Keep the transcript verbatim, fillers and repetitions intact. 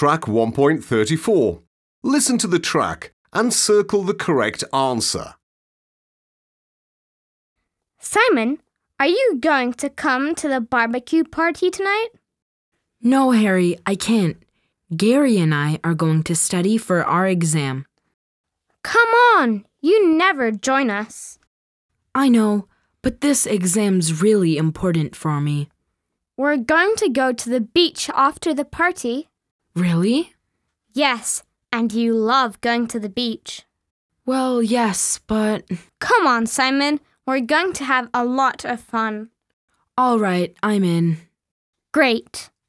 track one point three four. Listen to the track and circle the correct answer. Simon, are you going to come to the barbecue party tonight? No, Harry, I can't. Gary and I are going to study for our exam. Come on, you never join us. I know, but this exam's really important for me. We're going to go to the beach after the party. Really? Yes, and you love going to the beach. Well, yes, but... Come on, Simon. We're going to have a lot of fun. All right, I'm in. Great.